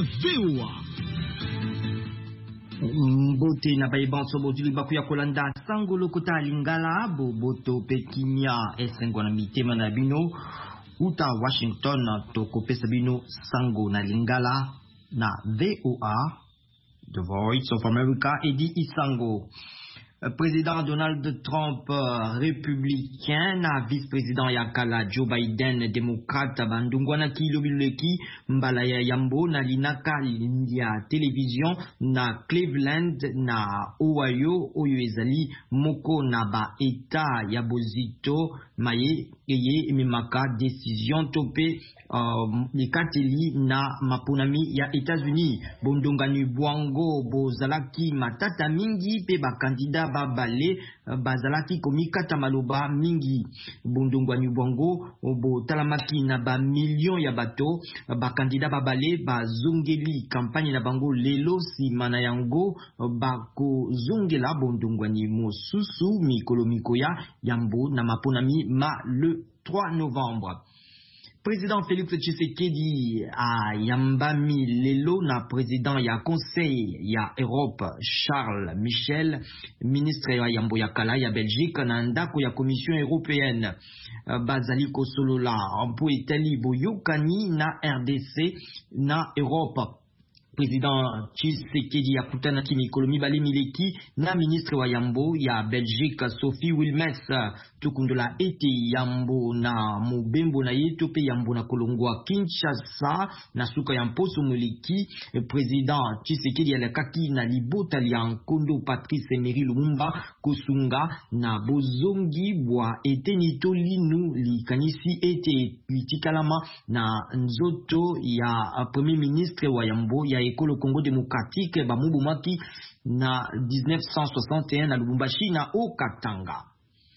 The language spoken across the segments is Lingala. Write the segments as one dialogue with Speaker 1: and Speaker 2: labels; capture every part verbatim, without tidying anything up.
Speaker 1: V O A.
Speaker 2: Mbote na baibanso bozuli bakuya kolanda sango lokota lingala bo boto pekinya esengo na mitema na bino uta Washington to kopesa bino sango na lingala na V O A, The Voice of America, edi isango. Président Donald Trump, républicain, na vice-président yakala Joe Biden, démocrate, bandungwana ki lobileki, mbalaya yambo, na linaka ya télévision, na Cleveland, na Ohio, oyo ezali, moko na ba eta yabozito, maye, eye, mimaka, décision topé, uh, likateli na mapunami ya États-Unis, bondongani buango, bozalaki matata mingi, pe ba kandida babale bazalaki komikata maloba mingi bondongwani bwango bo talamaki na ba million ya bato ba kandida babale bazongeli kampanye na bango lelo simana yango bako zongela bondongwani mosusu mikolo mikoya yambo na maponami ma le trois novembre. Président Félix Tshisekedi a yambami lelo na président ya conseil ya Europe Charles Michel, ministre ya yambo ya kala ya Belgique na ndako ya commission européenne bazali kosolola mpo etali boyokani na R D C na Europe. Président Tshisekedi akutana ki mikolo mibale mileki na ministre wa yambo ya Belgique Sophie Wilmès tukundola ete yambo na mobembo na yeto pe yambo na kolongwa Kinshasa na suka ya mposo muleki. Président Tshisekedi alakaki na libota lya nkondo Patrice Emery Lumumba kosunga na bozongi bwa ete nitolinu likanisi ete litikalama na nzoto ya premier ministre wa yambo ya ekolo Congo démocratique bamubumaki na dix-neuf cent soixante et un na Lubumbashi na Okatanga.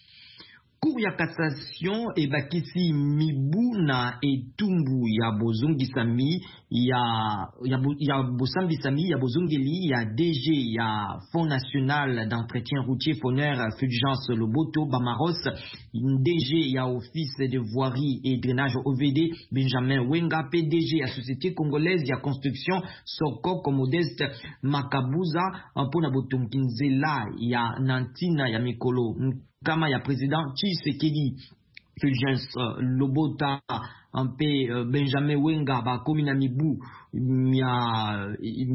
Speaker 2: Cour ya cassation ebakisi mibu na etumbu ya bozongisami ya ya, ya bosambisami ya bozongeli ya D G ya Fonds national d'entretien routier Foner Fulgence Loboto Bamaros, D G ya Office de voirie et drainage O V D Benjamin Wenga, P D G ya Société congolaise ya construction Sokoko Modeste Makabuza mpona botonkinzela ya Nantina ya mikolo kama ya président Tshisekedi. Fulgence uh, Lobota ampe uh, Benjamin Wenga ba komina mibu ya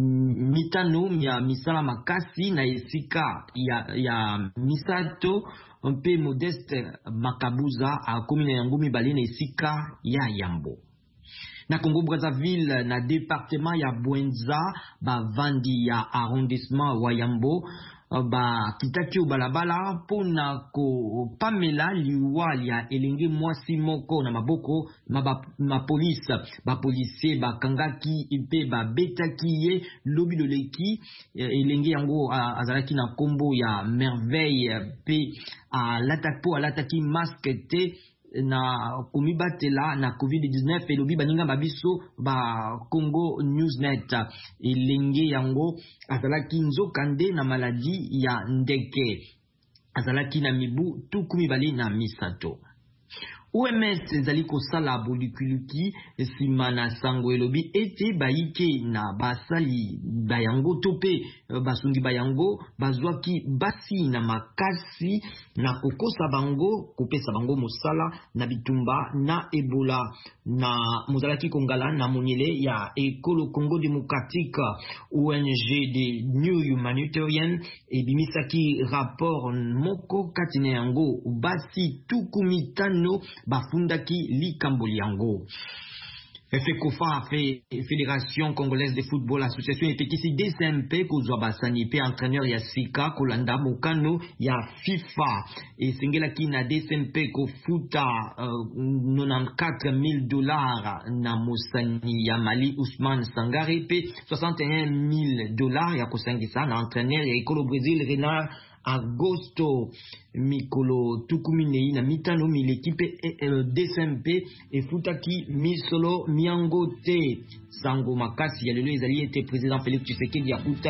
Speaker 2: mitano ya misala makasi na esika ya, ya misato ampe Modeste Makabuza a komina yango mibale na esika ya yambo. Na Congo Brazzaville na département ya Bwenza ba vandi ya arrondissement wa yambo ba kitaki balabala pona ko pamela liwa ya elenge mwasi moko na maboko ma, ma police ba policier ba kangaki ipe ba betaki ye lobi loleki elenge yango azalaki na kombo ya merveille pe a latako alataki masque te na kumibatela na covid dix-neuf elobi baninga babiso ba Congo Newsnet elenge yango azalaki nzokande na maladi ya ndeke azalaki na mibu tukumi bali na misato. O M S ezali kosala bolikuluki sima na sango elobi ete baike na basali bayango tope basungi bayango bazwaki basi na makasi na kokosa bango kopesa bango mosala na bitumba na Ebola na mozalaki kongala na monyele ya ekolo Congo démocratique. O N G de New Humanitarian ebimisaki rapport moko katina yango basi tukumitano bafundaki likambo yango. FECOFA, Fédération Congolaise de Football, Association epekisi D C M P kozwa basani pe entraîneur ya Sika kolanda mokano ya FIFA esengelaki na D C M P kofuta uh, quatre-vingt-quatorze mille dollars na mosani ya Mali Ousmane Sangare pe soixante et un mille dollars ya kosangisa na entraîneur ya ekolo Brésil Renard Agosto mikolo tukuminei na mitano milekipe D C M P efutaki misolo miango te sango makasi ya lelo ezali ete président Félix Tshisekedi akuta